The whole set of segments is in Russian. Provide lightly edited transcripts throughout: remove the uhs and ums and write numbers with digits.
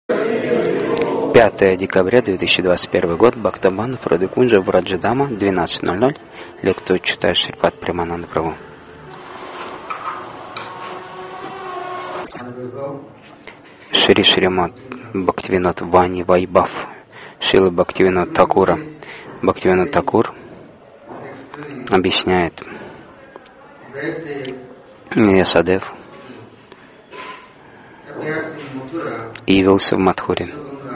5 декабря 2021 год. Бхактабан, Фрадыкунджа, Враджадама, 12:00. Лекцию читает Шрипад Премананда Прабху. Шри Шримад Бхактивинод Вани Вайбав, Шрила Бхактивинод Такура. Бхактивинод Такур объясняет, Вьясадев явился в Мадхуре.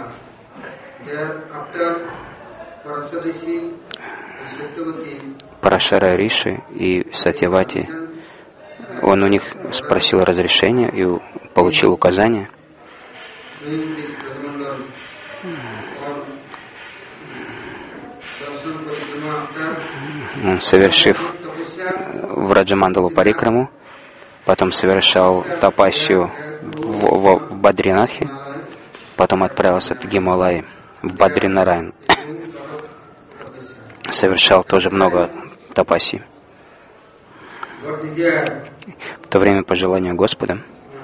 Парашара Риши и Сатьявати, он у них спросил разрешения и получил указания. Совершив Враджамандалу Парикраму, потом совершал тапасию в Бадринатхе, потом отправился в Гималаи, в Бадринарайн. Совершал тоже много тапасий. В то время, по желанию Господа,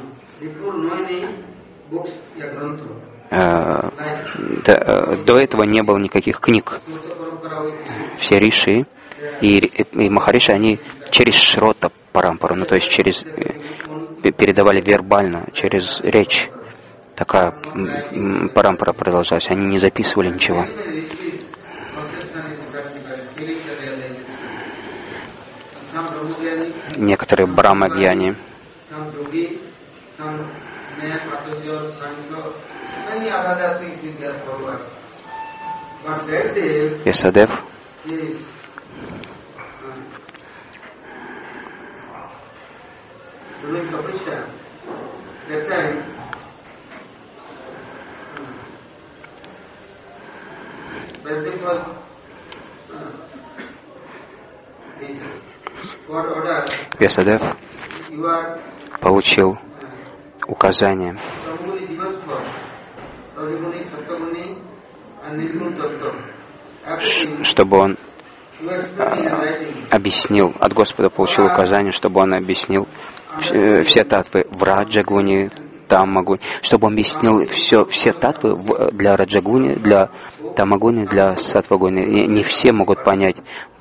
до этого не было никаких книг. Все риши и махариши, они через шрота парампару, то есть передавали вербально, через речь. Такая парампара продолжалась, они не записывали ничего. Некоторые брахмагьяни, Вьясадев получил указание, чтобы он объяснил, от Господа получил указание, чтобы он объяснил все татвы в Раджагуне, Тамагуне, чтобы он объяснил все татвы для Раджагуни, для Тамагуни, для Сатвагуни. Не все могут понять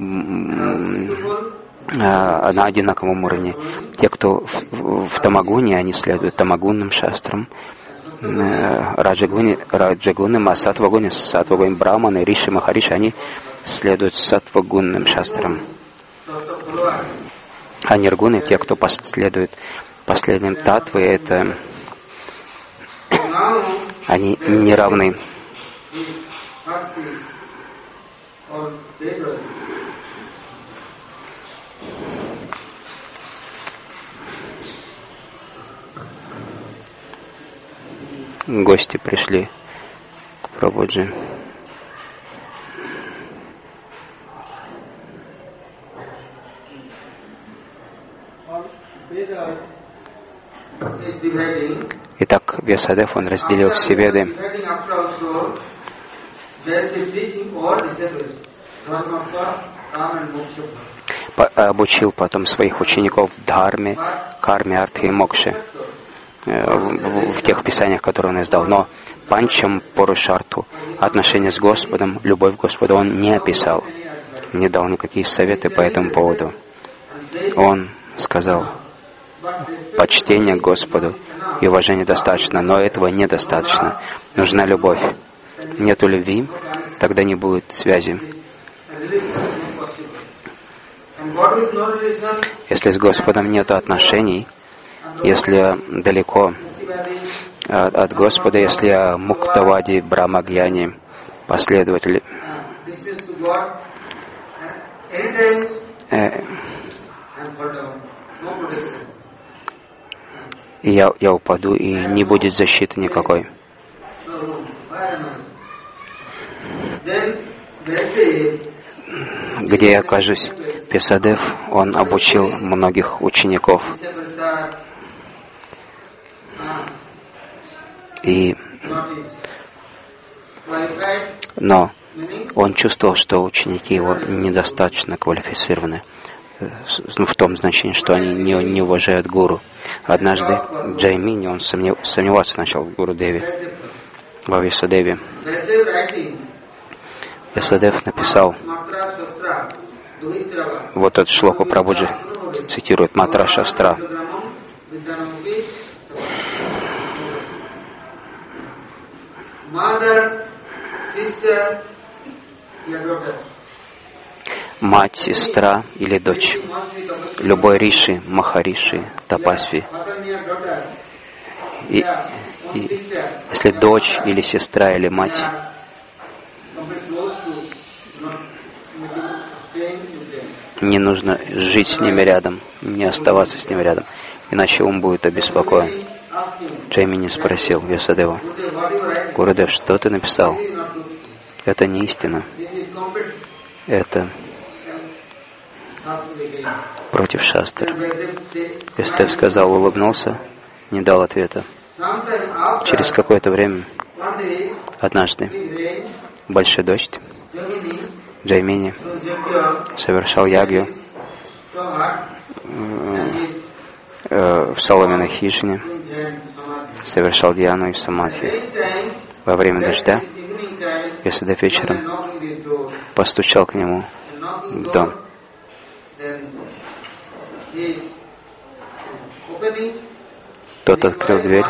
на одинаковом уровне. Те, кто в Тамагуне, они следуют Тамагунным шастрам, Раджагунным, а Сатвагуни, Брахманы, Риши, Махариши, они следуют Сатвагунным шастрам. А Ниргуны, те, кто следует последним татвы, это они не равны. Гости пришли к Прабхуджи. Итак, Вьясадев, он разделил все веды. Обучил потом своих учеников Дхарме, Карме, Артхе и Мокше в тех писаниях, которые он издал. Но Панчам Пурушарту, отношения с Господом, любовь к Господу, он не описал, не дал никакие советы по этому поводу. Он сказал, почтение к Господу и уважение достаточно, но этого недостаточно. Нужна любовь. Нету любви, тогда не будет связи. Если с Господом нет отношений, если я далеко от Господа, если я муктавади, брахмагьяни, последователи, и я упаду, и не будет защиты никакой. Где я окажусь? Вьясадев, он обучил многих учеников. Но он чувствовал, что ученики его недостаточно квалифицированы, в том значении, что они не уважают гуру. Однажды Джаймини, он сомневаться начал в Гуру Деве. во Вьясадеве. Вьясадев написал, вот этот шлоку Прабхуджи цитирует Матра Шастра. Мать, сестра или дочь. Любой риши, махариши, тапасви. И если дочь или сестра или мать, не нужно жить с ними рядом, не оставаться с ними рядом, иначе ум будет обеспокоен. Джаймини спросил Вьясадева: Гурудев, что ты написал? Это не истина. Это против шастры. Вьясадев сказал, улыбнулся, не дал ответа. Через какое-то время, однажды, большой дождь, Джаймини совершал ягью в соломенной хижине, совершал дьяну и самадхи. Во время дождя Вьясадев вечером постучал к нему в дом. Тот открыл дверь,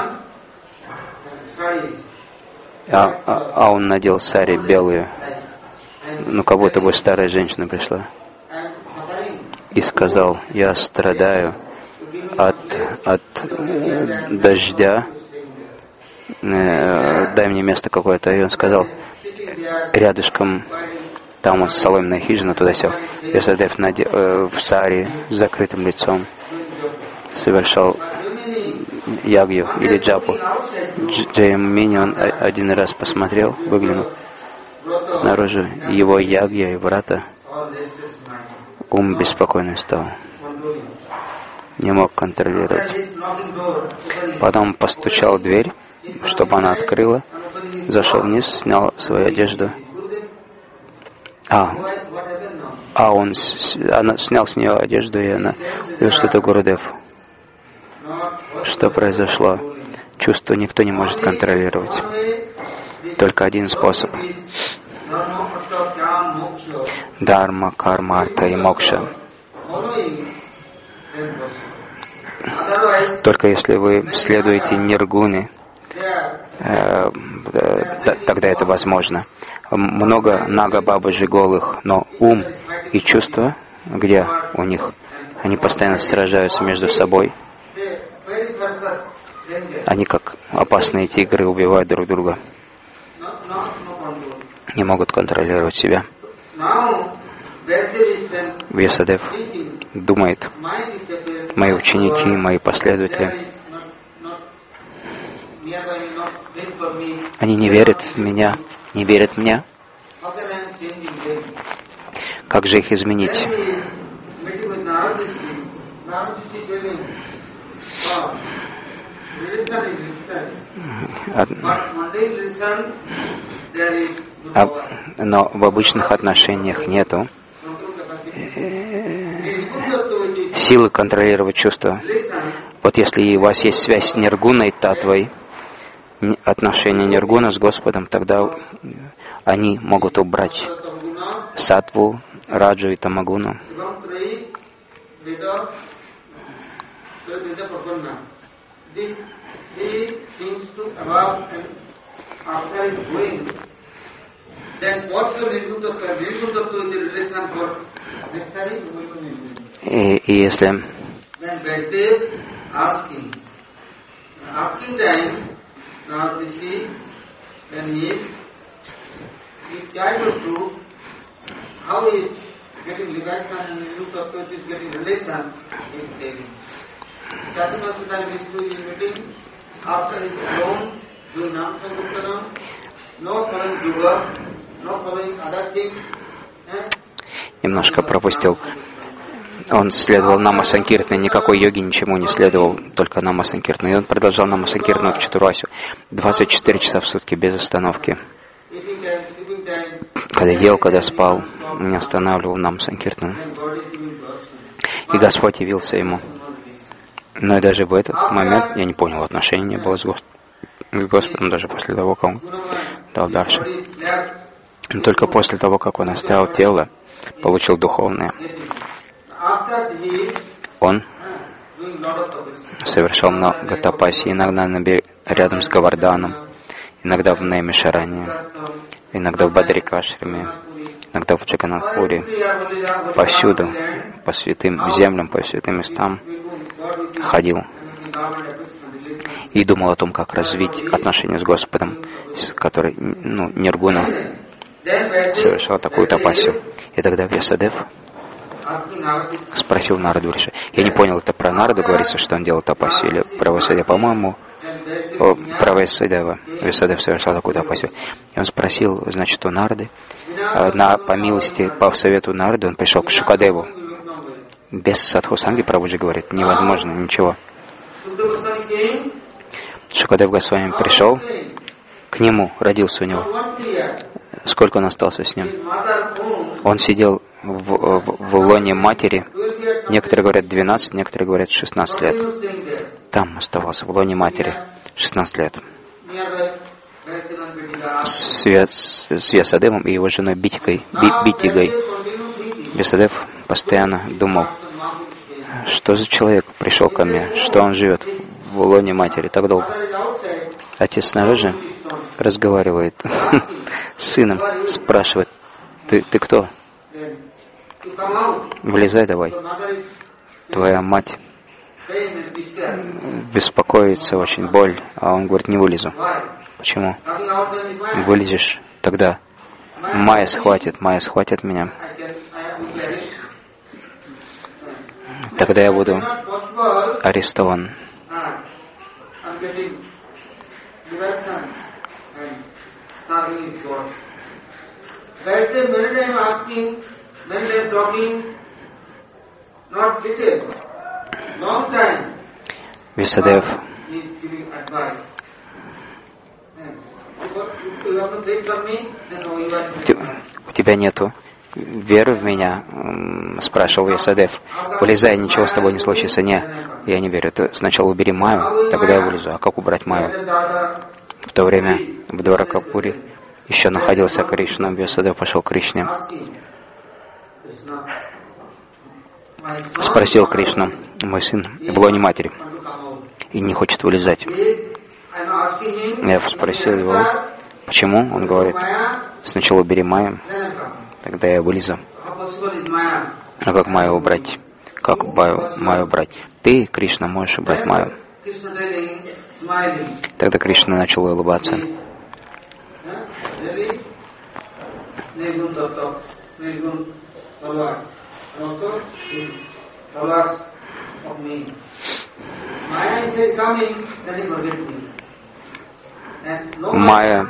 а он надел сари белые, как будто бы старая женщина пришла, и сказал: я страдаю от дождя, дай мне место какое-то. И он сказал, рядышком, там вот соломенная хижина, туда сел. Вьясадев в сари с закрытым лицом совершал ягью или джапу. Джаймини, он один раз посмотрел, выглянул снаружи, его ягья и врата, ум беспокойный стал, не мог контролировать. Потом постучал в дверь, чтобы она открыла, зашел вниз, снял свою одежду. Он снял с нее одежду, и она говорила, что это Гурудев. Что произошло? Чувство никто не может контролировать. Только один способ. Дарма, карма, арта и мокша. Только если вы следуете ниргуне, тогда это возможно. Много нага-бабаджи голых, но ум и чувства, где у них? Они постоянно сражаются между собой. Они как опасные тигры убивают друг друга. Не могут контролировать себя. Вьясадев думает, мои ученики, мои последователи, они не верят в меня, не верят мне. Как же их изменить? Но в обычных отношениях нету силы контролировать чувства. Вот если у вас есть связь с ниргуной татвой, отношения ниргуна с Господом, тогда они могут убрать сатву, раджу и тамагуну. И если немножко пропустил. Он следовал Нама Санкиртане, никакой йоги ничему не следовал, только Нама Санкиртане. И он продолжал Нама Санкиртану в Чатурвасю 24 часа в сутки без остановки. Когда ел, когда спал, не останавливал Нама Санкиртану. И Господь явился ему. Но и даже в этот момент я не понял, отношения не было с Господом. Господом даже после того, как он дал даршан. Но только после того, как он оставил тело, получил духовное. Он совершал много тапаси, иногда рядом с Гаварданом, иногда в Наймишаране, иногда в Бадрикашраме, иногда в Джаганатхпуре, повсюду, по святым землям, по святым местам ходил и думал о том, как развить отношения с Господом, который, Ниргуна, совершал такую тапасию. И тогда Вьясадев спросил Нараду Риши. Я не понял, это про Нараду говорится, что он делал тапасию, или про Вьясадева? По-моему, про Вьясадева. Вьясадев совершал такую тапасию. И он спросил, значит, у Нарады, по милости, по совету Нарады, он пришел к Шукадеву. Без Садхусанги, Прабхуджи говорит, невозможно ничего. Шукадев Госвами пришел к нему, родился у него. Сколько он остался с ним? Он сидел в лоне матери. Некоторые говорят 12, некоторые говорят 16 лет. Там оставался, в лоне матери, 16 лет. С Вьясадевом и его женой Битигой. Вьясадев постоянно думал, что за человек пришел ко мне, что он живет в лоне матери так долго. Отец снаружи разговаривает с сыном, спрашивает, ты кто? Вылезай давай. Твоя мать беспокоится, очень боль, а он говорит, не вылезу. Почему? Вылезешь, тогда Майя схватит меня. Тогда я буду арестован. Вьясадев у тебя нету веры в меня? Спрашивал Вьясадев. Вылезай, ничего с тобой не случится. Не, я не верю. Ты сначала убери Майю, тогда я вылезу. А как убрать Майю? В то время в Дваракапуре еще находился Кришна. Вьясадев пошел к Кришне. Спросил Кришну, мой сын в лоне матери и не хочет вылезать. Я спросил его, почему? Он говорит, сначала убери Майю, тогда я вылезу. А как Майю убрать? Как Майю убрать? Ты, Кришна, можешь убрать Майю. Тогда Кришна начал улыбаться. Майя.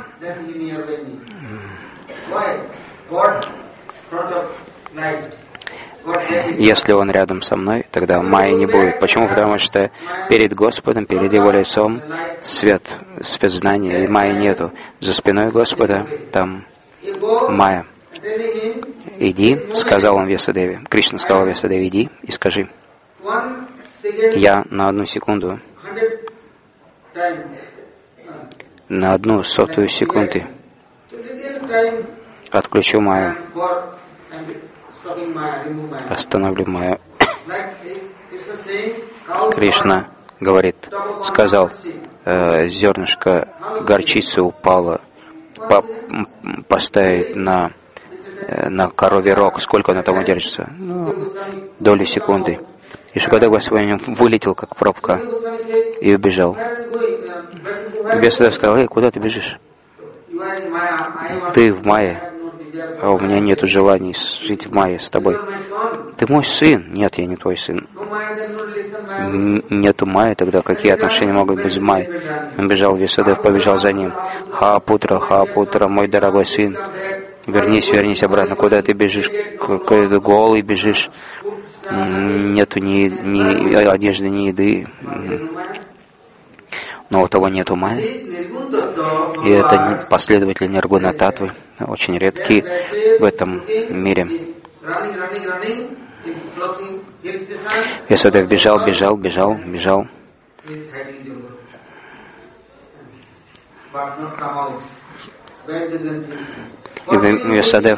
Если он рядом со мной, тогда Майи не будет. Почему? Потому что перед Господом, перед Его лицом свет знания, и Майи нету. За спиной Господа там Майя. Иди, сказал он Вьясадеве. Кришна сказал Вьясадеве, иди и скажи. Я на 1 секунду, на 1/100 секунды отключу Майю, остановлю Майю. Кришна говорит, сказал, зернышко горчицы упало, поставить на коровий рог, сколько оно там удержится? Доли секунды. И Шукадев Госвами вылетел, как пробка, и убежал. Вьясадев сказал, эй, куда ты бежишь? Ты в Майе, а у меня нет желаний жить в Майе с тобой. Ты мой сын? Нет, я не твой сын. Нету Майи, тогда какие отношения могут быть с Майей? Он бежал, Вьясадев побежал за ним. Ха-путра, мой дорогой сын, вернись обратно, куда ты бежишь? Какой-то голый бежишь. Нету ни одежды, ни еды. Но у того нету Майи. И это последователи Ниргуна Татвы, очень редкие в этом мире. Вьясадев бежал. И Вьясадев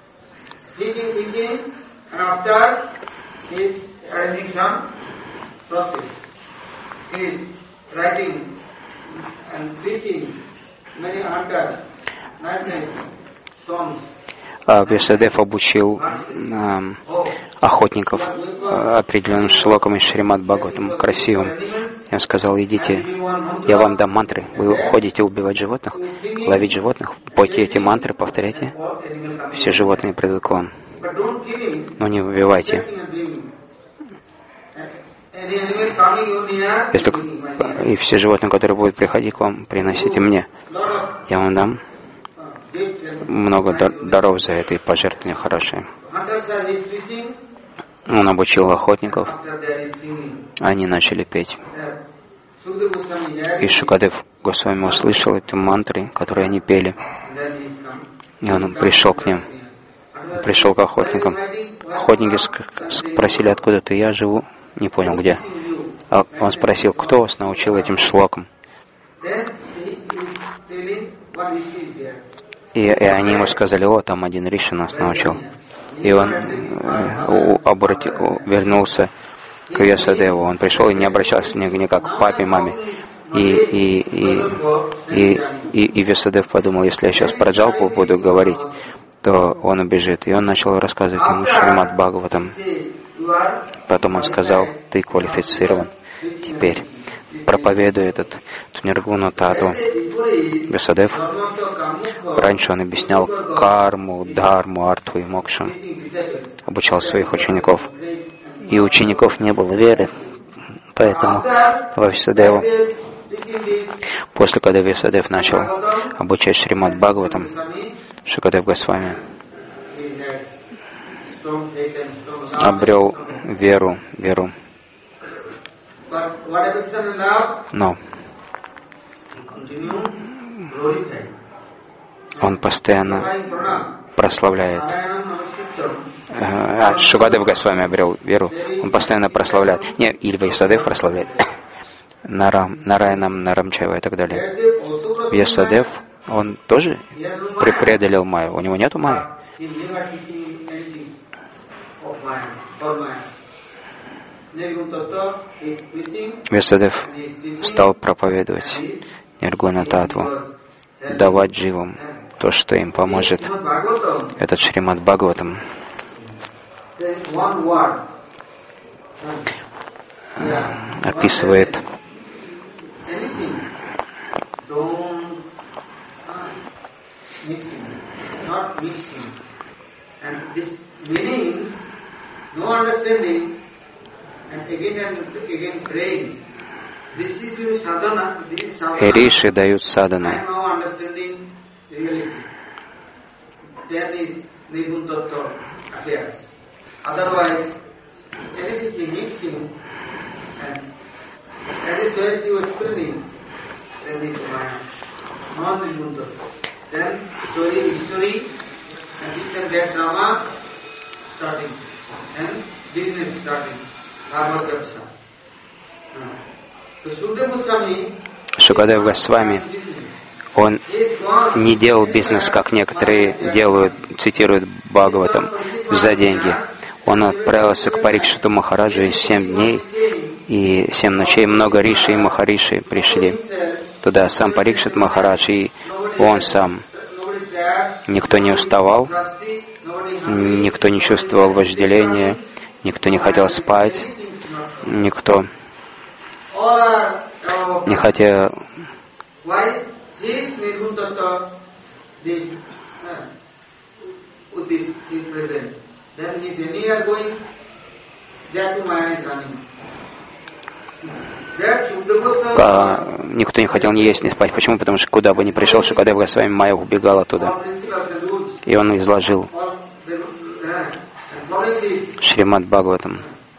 Вьясадев обучил охотников определенным шлокам из Шримад Бхагаватам, красивым. Я сказал: идите, я вам дам мантры. Вы ходите убивать животных, ловить животных, пойте эти мантры, повторяйте. Все животные придут к вам. Но не убивайте. И все животные, которые будут приходить к вам, приносите мне. Я вам дам много даров за это и пожертвования хорошие. Он обучил охотников. Они начали петь. И Шукадев Госвами услышал эти мантры, которые они пели. И он пришел к ним. Пришел к охотникам. Охотники спросили, откуда ты. Я живу, не понял где. А он спросил, кто вас научил этим шлокам. И они ему сказали: о, там один Риши нас научил. И он вернулся к Вьясадеву. Он пришел и не обращался никак к папе, маме. И Вьясадев подумал: если я сейчас про Джалпу буду говорить, то он убежит. И он начал рассказывать ему Шримад Бхагаватам. Потом он сказал: ты квалифицирован. Теперь проповедуй эту ниргуну тату. Вьясадев, раньше он объяснял карму, дхарму, артху и мокшу, обучал своих учеников. И у учеников не было веры, поэтому Вьясадеву, после когда Вьясадев начал обучать Шримад Бхагаватам, Шукадев Госвами обрел веру. Но он постоянно прославляет. Шукадев Госвами обрел веру, он постоянно прославляет. Нет, или Вьясадев прославляет. Нараянам, Нарамчаева и так далее. Вьясадев, он тоже преодолел Майю. У него нету Майи. Вьясадев стал проповедовать Ниргуна Татву, давать живым то, что им поможет. Этот Шримад Бхагаватам описывает Риши дают садану. Шукадев Госвами, он не делал бизнес, как некоторые делают, цитируют Бхагаватам, за деньги. Он отправился к Парикшиту Махараджу, и 7 дней и 7 ночей много Риши и Махариши пришли туда. Сам Парикшит Махарадж и он сам. Никто не уставал, никто не чувствовал вожделения, никто не хотел спать, никто не хотел. Никто не хотел ни есть, ни спать. Почему? Потому что куда бы ни пришел Шукадев Госвами, Майя убегала туда. И он изложил Шримад Бхагаватам.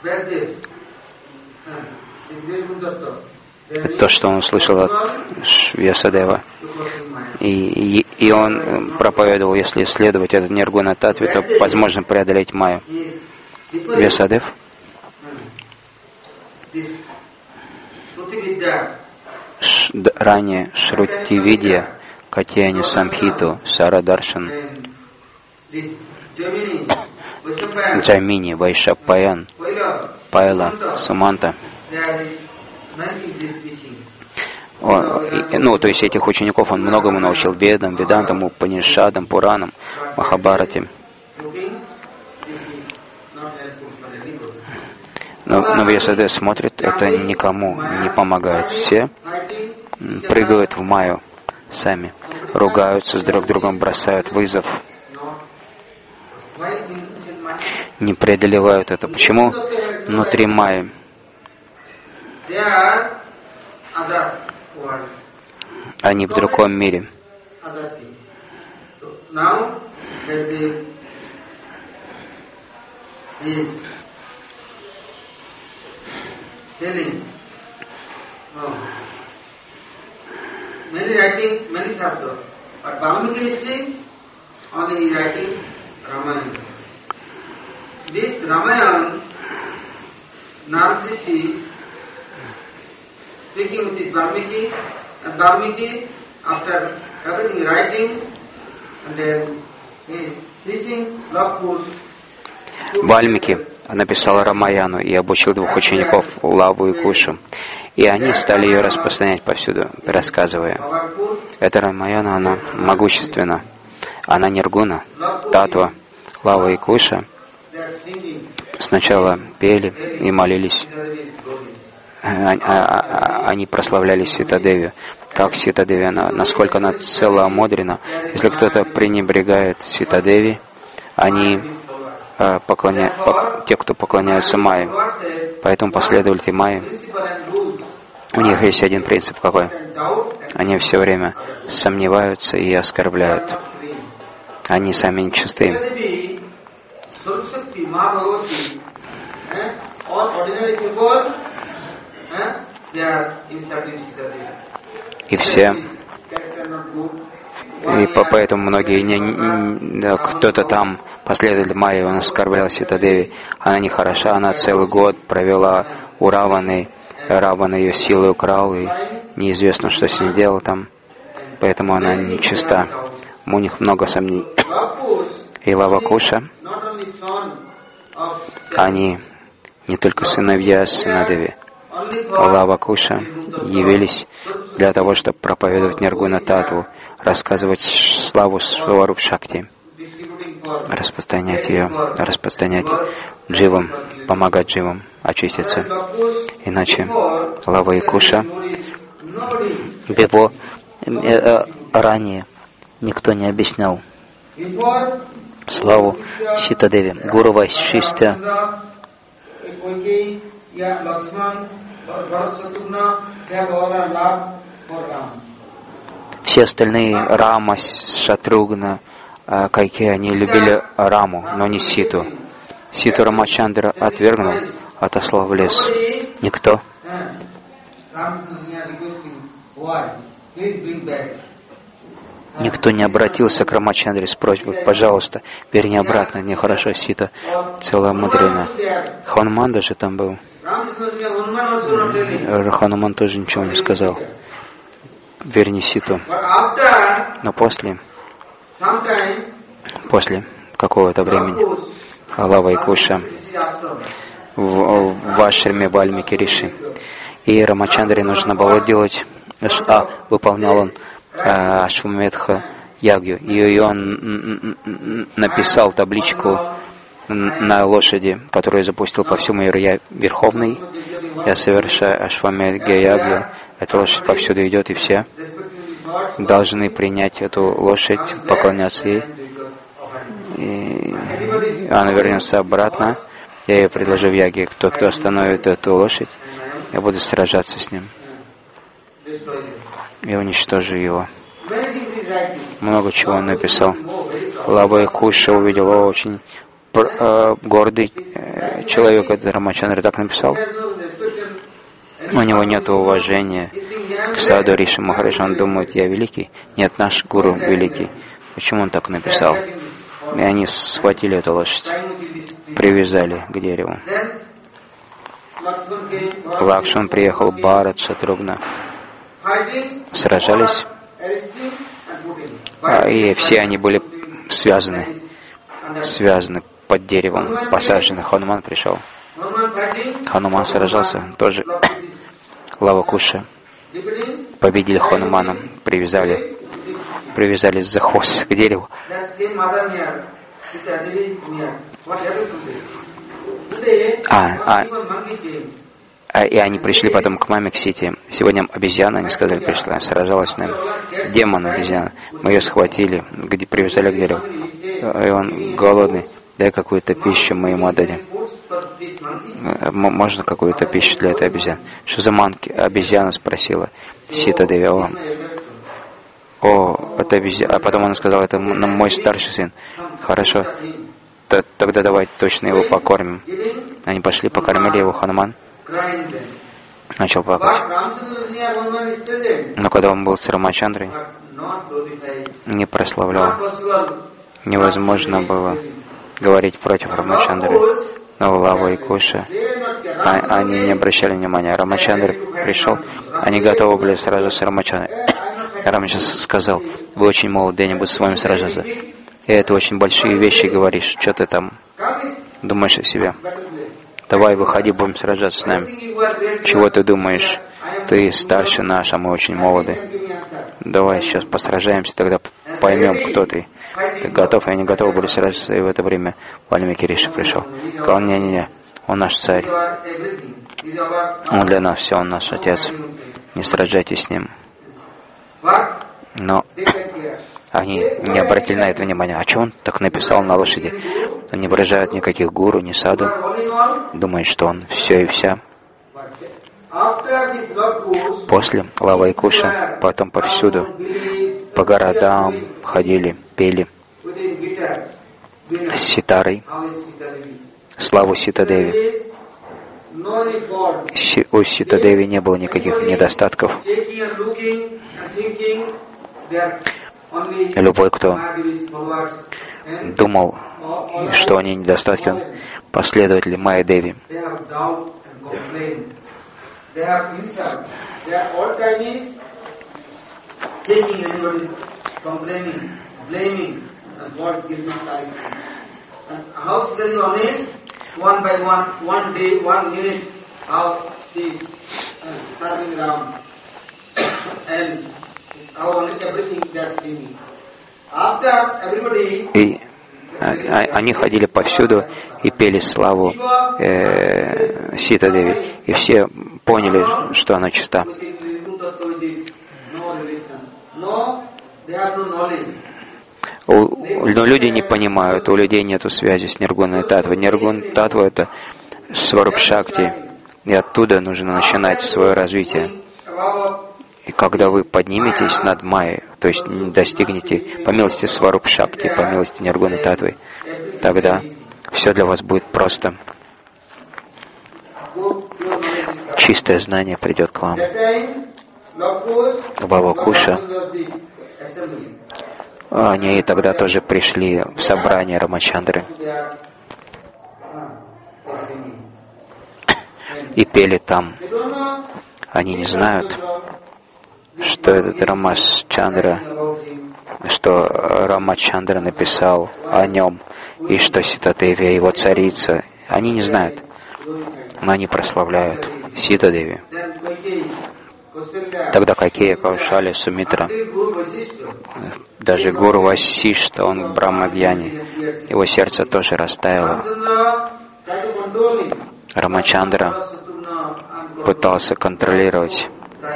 То, что он услышал от Вьясадева. И он проповедовал, если исследовать этот Ниргуна Татве, то возможно преодолеть Майю. Вьясадев ранее Шрутивидья, Катьяни Самхиту, Сарадаршан, Джамини, Вайшапаян, Пайла, Суманта. То есть этих учеников он многому научил: Ведам, Ведантам, Упанишадам, Пуранам, Махабхарате. Но Вьясадев смотрит, это никому не помогает. Все прыгают в майю сами, ругаются с друг другом, бросают вызов, не преодолевают это. Почему? Внутри майи они в другом мире. Many writing, many shastra, but Valmiki is saying only he writing Ramayana. This Ramayana, Narad Rishi speaking with his Valmiki, and Valmiki after everything writing, and then he teaching love push. Вальмики написал Рамаяну и обучил двух учеников, Лаву и Кушу. И они стали ее распространять повсюду, рассказывая. Эта Рамаяна, она могущественна. Она ниргуна, татва. Лава и Куша сначала пели и молились. Они прославляли Ситадеви. Как Ситадеви, насколько она целомудрена. Если кто-то пренебрегает Ситадеви, они те, кто поклоняются Майе. Поэтому последователи Майи, у них есть один принцип какой. Они все время сомневаются и оскорбляют. Они сами нечисты. И все. И поэтому многие, кто-то там, последователь Майи, он оскорблял Ситадеви. Она не хороша, она целый год провела у Раваны. Равана ее силой украл, и неизвестно, что с ней делал там. Поэтому она нечиста. У них много сомнений. И Лавакуша, они не только сыновья Синадеви. Лавакуша явились для того, чтобы проповедовать Ниргуна Татву, рассказывать славу Сваруб Шакти, распространять ее, распространять дживам, помогать дживам очиститься. Иначе Лава и Куша, его ранее никто не объяснял славу Ситадеви. Гуру Вайшистя, все остальные, Рама, Шатругна, Кайке, они любили Раму, но не Ситу. Ситу Рамачандра отвергнул, отослал в лес. Никто. Никто не обратился к Рамачандре с просьбой: пожалуйста, верни обратно, нехорошо, Сита целомудрена. Хануман даже там был. Хануман тоже ничего не сказал. Верни Ситу. Но после какого-то времени Лава и Куша в ашраме Вальмики Риши. И Рамачандре нужно было делать, выполнял он Ашвамедха Ягью. И он написал табличку на лошади, которую запустил по всему миру: я верховный, я совершаю Ашвамедха Ягью. Эта лошадь повсюду идет, и все должны принять эту лошадь, поклоняться ей. И она вернется обратно. Я ей предложу в Яге: кто остановит эту лошадь, я буду сражаться с ним. Я уничтожу его. Много чего он написал. Лава и Куша увидел: очень гордый человек, это Рамачандра так написал. У него нет уважения к Саду Риши Махарадж. Он думает: я великий. Нет, наш гуру великий. Почему он так написал? И они схватили эту лошадь, привязали к дереву. Лакшман приехал, Бхарат, Шатругна. сражались, и все они были связаны под деревом, посажены. Хануман пришел. Хануман сражался, тоже Лава-Куша победили Ханумана, привязали за хвост к дереву. И они пришли потом к маме, к Сите. Сегодня обезьяна, они сказали, пришла, сражалась с нами. Демон обезьяна. Мы ее схватили, где привязали к дереву. И он голодный. Дай какую-то пищу, мы ему отдадим. Можно какую-то пищу для этой обезьяны? Что за манки? Обезьяна спросила. Сита Деви. Это обезьяна. А потом она сказала, это мой старший сын. Хорошо. Тогда давайте точно его покормим. Они пошли, покормили его. Хануман начал плакать. Но когда он был с Рамачандрой, не прославлял. Невозможно было говорить против Рамачандры. Но Лава и Куша, они не обращали внимания. Рамачандра пришел, они готовы были сражаться с Рамачандрой. Рамачандра сказал, вы очень молоды, я не буду с вами сражаться. И это очень большие вещи говоришь. Что ты там думаешь о себе? Давай, выходи, будем сражаться с нами. Чего ты думаешь? Ты старше наш, а мы очень молоды. Давай сейчас посражаемся, тогда поймем, кто ты. Ты готов? И они готовы были сражаться, и в это время Вальмики Риши пришел. Сказал, не-не-не, он наш царь. Он для нас все, он наш отец. Не сражайтесь с ним. Но они не обратили на это внимания. А что он так написал на лошади? Он не выражает никаких гуру, ни саду. Думает, что он все и вся. После Лава и Куша потом повсюду, по городам ходили, пели с ситарой славу Сита-Деви. У Сита-Деви не было никаких недостатков. Любой, кто думал, что они недостатки, он последователи Майя-Деви. И они ходили повсюду и пели славу Сита-Деви. И все поняли, что она чиста. Но люди не понимают, у людей нет связи с Ниргуной Татвой. Ниргун Татва — это Сваруб Шакти, и оттуда нужно начинать свое развитие. И когда вы подниметесь над Майей, то есть достигнете по милости Сваруб Шакти, по милости Ниргуны Татвы, тогда все для вас будет просто. Чистое знание придет к вам. Лава-Куша, они тогда тоже пришли в собрание Рамачандры и пели там. Они не знают, что этот Рамачандра, что Рамачандра написал о нем, и что Сита-Деви его царица. Они не знают, но они прославляют Сита-Деви. Тогда Какея, Каушали, Сумитра, даже Гуру Васишта, он в Брахмагьяне, его сердце тоже растаяло. Рамачандра пытался контролировать.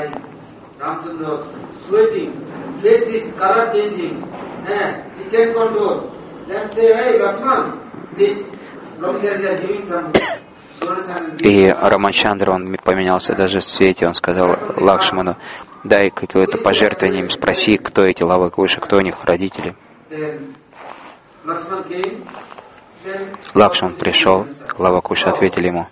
И Рамачандра, он поменялся даже в цвете, он сказал Лакшману, дай какое-то пожертвование им, спроси, кто эти Лава Куша, кто у них родители. Лакшман пришел, Лава Куша ответили ему,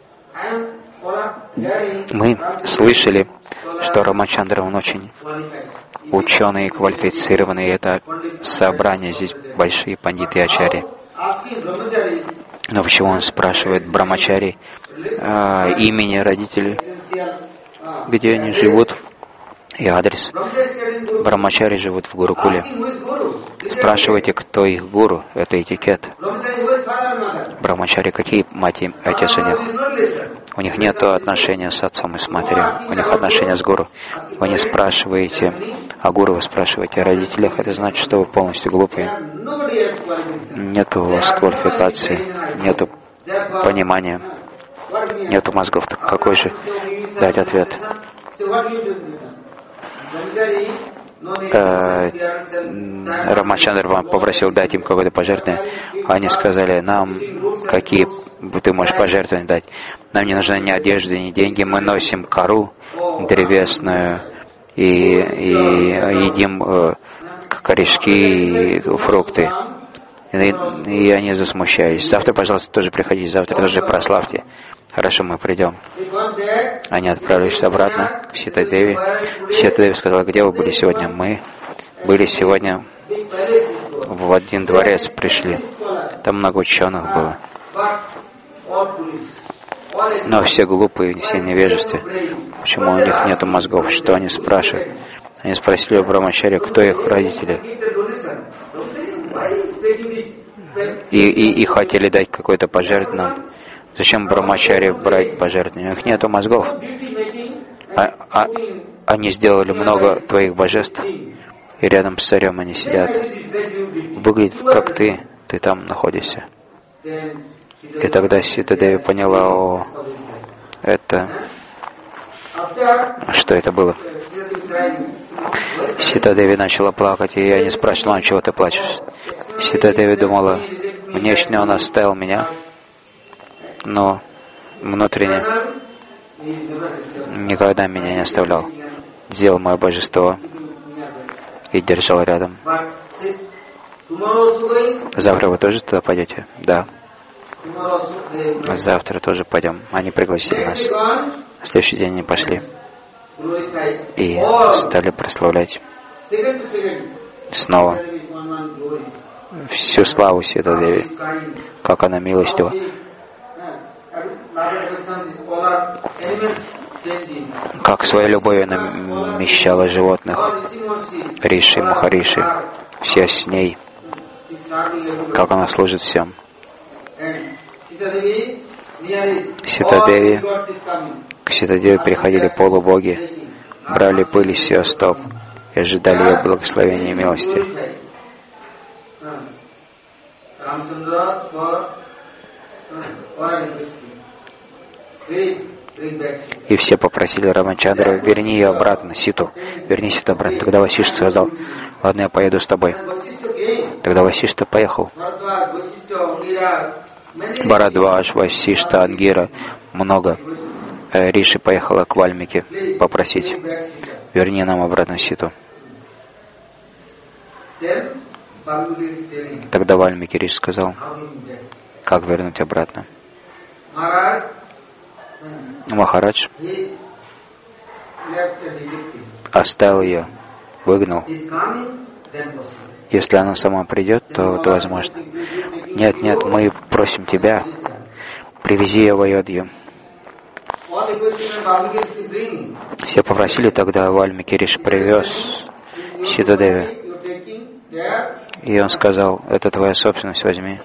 мы слышали, что Рамачандра, он очень ученый и квалифицированный, и это собрание, здесь большие пандиты и ачарьи. Но почему он спрашивает Брамачари имени родителей, где они живут? и адрес. Брамачари живут в Гурукуле. Спрашивайте, кто их гуру. Это этикет. Брамачари какие мать и отец у них? У них нет отношения с отцом и с матерью. У них отношения с гуру. Вы не спрашиваете о гуру, вы спрашиваете о родителях. Это значит, что вы полностью глупые. Нету у вас квалификации, нету понимания, нету мозгов. Так какой же дать ответ? Рамачандра попросил дать им какое-то пожертвование. Они сказали, нам какие ты можешь пожертвования дать? Нам не нужны ни одежды, ни деньги. Мы носим кору древесную и едим корешки и фрукты. И они засмущались. Завтра, пожалуйста, тоже приходите. Завтра тоже прославьте. Хорошо, мы придем. Они отправились обратно к Сита-Деви. Сита-Деви сказала, где вы были сегодня? Мы были сегодня в один дворец, пришли. Там много ученых было. Но все глупые, все невежественные. Почему у них нет мозгов? Что они спрашивают? Они спросили у Брамачари, кто их родители. И хотели дать какое-то пожертвование. Зачем Брамачари брать пожертвования? У них нету мозгов. Они сделали много твоих божеств, и рядом с царем они сидят. Выглядит, как ты там находишься. И тогда Сита-Деви поняла, что это было. Сита-Деви начала плакать, и я не спрашивала, чего ты плачешь. Сита-Деви думала, внешне он оставил меня, но внутренне никогда меня не оставлял. Сделал мое божество и держал рядом. Завтра вы тоже туда пойдете? Да. Завтра тоже пойдем. Они пригласили нас. В следующий день они пошли и стали прославлять снова всю славу Сита-Деви, как она милостива. Как своей любовью намещала животных, Риши, Махариши, все с ней, как она служит всем. К Сита-Деви приходили полубоги, брали пыль с ее стоп и ожидали ее благословения и милости. И все попросили Рамачандру, верни ее обратно, Ситу, верни Ситу обратно. Тогда Васишта сказал, ладно, я поеду с тобой. Тогда Васишта поехал. Бхарадвадж, Васишта, Ангира, много. Риши поехала к Вальмике попросить, верни нам обратно Ситу. Тогда Вальмики Риши сказал, как вернуть обратно. Махарадж оставил ее, выгнал. Если она сама придет, то это возможно. Нет, мы просим тебя, привези ее в Айодхью. Все попросили, тогда Вальмики Риши привез Сита-Деви. И он сказал, это твоя собственность, возьми.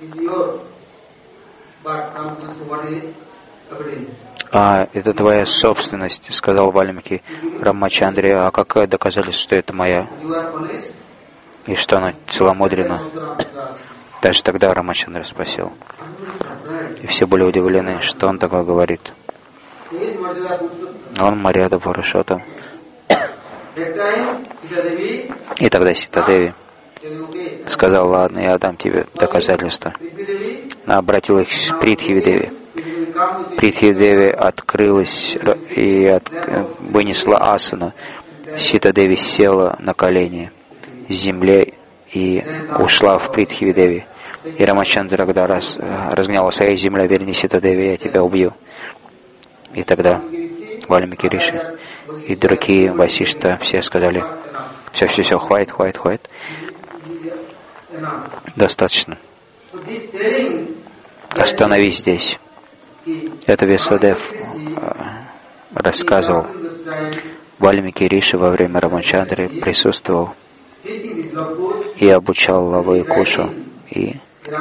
Это твоя собственность, сказал Вальмики Рамачандре. А какое доказательство, что это моя? И что она целомудрена? Даже тогда Рамачандра спросил. И все были удивлены, что он такое говорит. Он Марьяда Пурушоттам. И тогда Сита-Деви сказал, ладно, я дам тебе доказательства. Она обратилась к Притхиви-Деви. Притхиви-Деви открылась и вынесла асану. Сита-Деви села на колени в земле и ушла в Притхиви-Деви. И Рамачандра, когда разгневался, эй, земля, верни Сита-Деви, я тебя убью. И тогда Вальмики Риши и другие Васишта все сказали, все, хватит. Достаточно. Остановись здесь. Это Весадев рассказывал, Вальмики Риши во время Рамачандры присутствовал и обучал Лаву и Кушу, и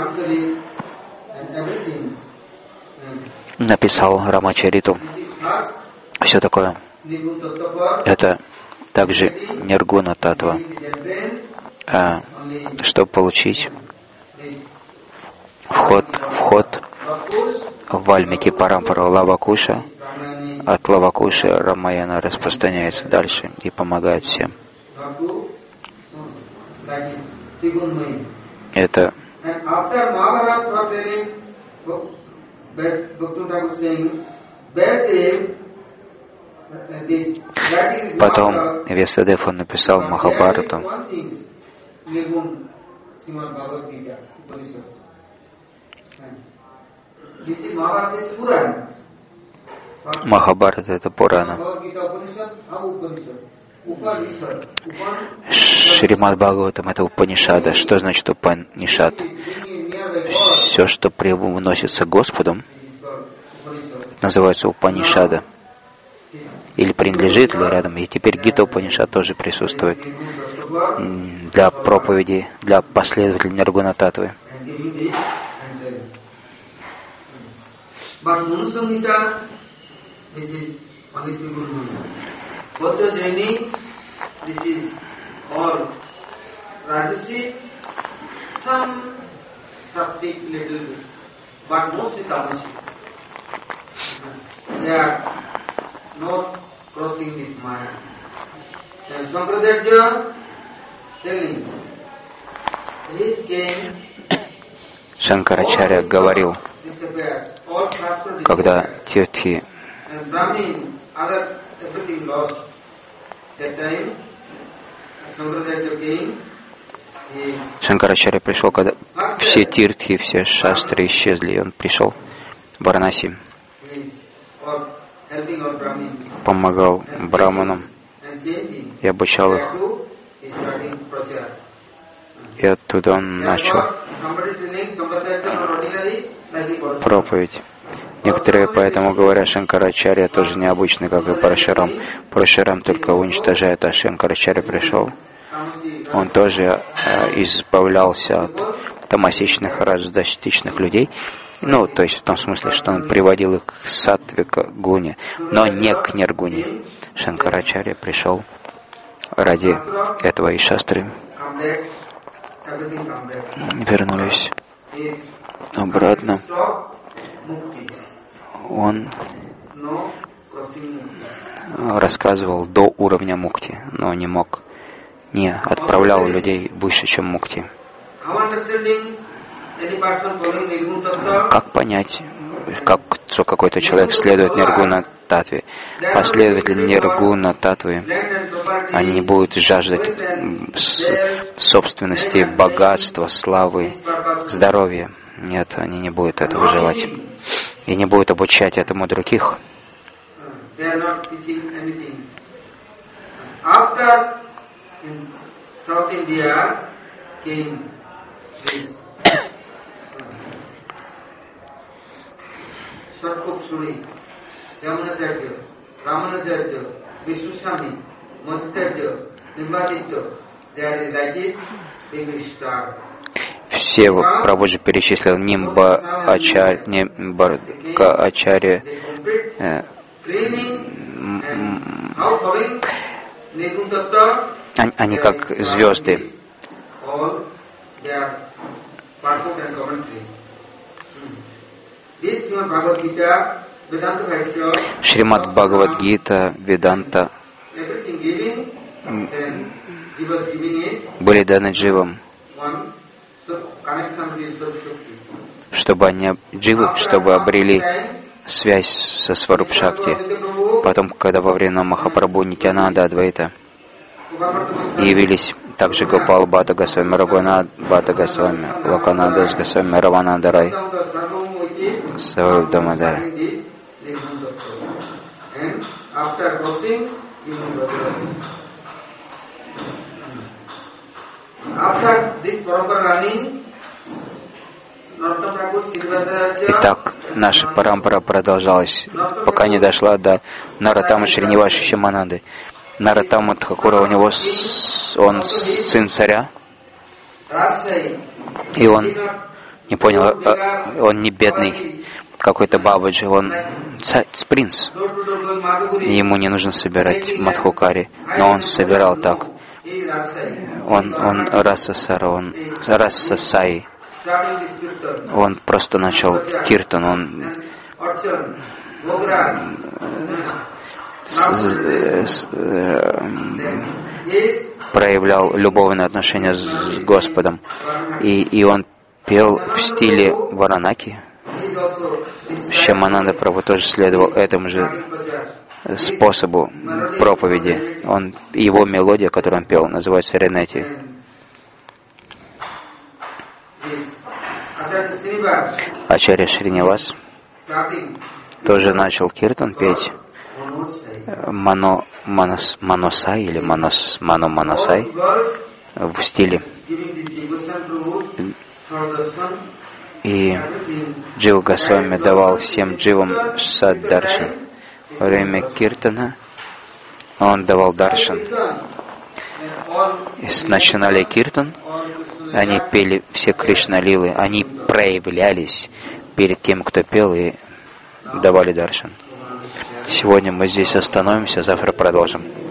написал Рамачариту. Все такое. Это также Ниргуна Татва. Чтобы получить вход в Вальмики Парампару Лавакуша, от Лавакуши Рамаяна распространяется дальше и помогает всем. Это потом Весадев он написал Махабхарату. Махабхарата — это Пурана. Шримад Бхагаватам — это Упанишада. Что значит Упанишад? Все, что привносится Господом, называется Упанишада. Или принадлежит, или рядом. И теперь Гита Упанишад тоже присутствует для проповеди, для последователей Ниргуна Татвы. Шанкарачарья говорил, когда тиртхи Шанкарачарья пришел, когда все тиртхи, все шастры исчезли, и он пришел в Варанаси, помогал браманам и обучал их. И оттуда он начал проповедь. Некоторые поэтому говорят, Шанкарачарья тоже необычный, как и Парашарам. Парашарам только уничтожает, а Шанкарачарья пришел. Он тоже избавлялся от тамасичных, раздостичных людей. Ну, то есть в том смысле, что он приводил их к саттвика гуне, но не к ниргуне. Шанкарачарья пришел ради этого, и шастры вернулись обратно. Он рассказывал до уровня мукти, но не отправлял людей выше, чем мукти. Как понять, что какой-то человек следует Ниргуна Татве? Последователи Ниргуна Татвы, они не будут жаждать собственности, богатства, славы, здоровья. Нет, они не будут этого желать. И не будут обучать этому других. Все Прабхуджи перечислил Нимбарка Ачарья, они как звезды. Шримад Бхагавад-гита, Веданта были даны дживам, чтобы чтобы обрели связь со Сварупшакти. Потом, когда во время Махапрабху Нитянанда Адвайта явились также Гопал Бхатта Госвами, Рагунат Бхатта Госвами, Локананда Госвами, Равананда Рай, Саваруб Дамадар. Итак, наша парампара продолжалась, пока не дошла до Наратама Шриниваши Шимананды. Нароттама Тхакура, он сын царя, и он не понял, он не бедный какой-то бабаджи, он принц. Ему не нужно собирать мадхукари, но он собирал так. Он расасара, он расасаи. Он просто начал киртан, он проявлял любовное отношение с Господом. И он пел в стиле Варанаки. Шьямананда Прабху тоже следовал этому же способу проповеди. Его мелодия, которую он пел, называется Ренети. Ачарья Шринивас тоже начал киртан петь Маносай или Маносай в стиле. И Джива Госвами давал всем дживам сад-даршан. Во время киртана он давал даршан. И начинали киртан, они пели все Кришна-лилы, они проявлялись перед тем, кто пел, и давали даршан. Сегодня мы здесь остановимся, завтра продолжим.